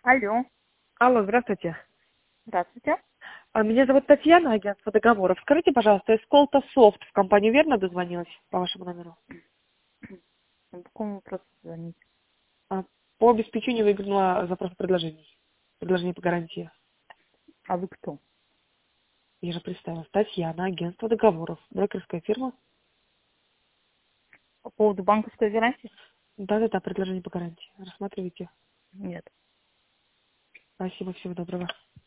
Алло, Алло, здравствуйте. здравствуйте. Меня зовут Татьяна, агентство договоров. Скажите, пожалуйста, из Колта Софт в компанию верно дозвонилась по вашему номеру? По какому вопросу звонить? А, По обеспечению выиграла запрос предложений. Предложение по гарантии. А вы кто? Я же представилась. Татьяна, агентство договоров. Брокерская фирма. По поводу банковской гарантии? Да-да-да, предложение по гарантии. Рассматривайте. Нет. Спасибо, всего доброго.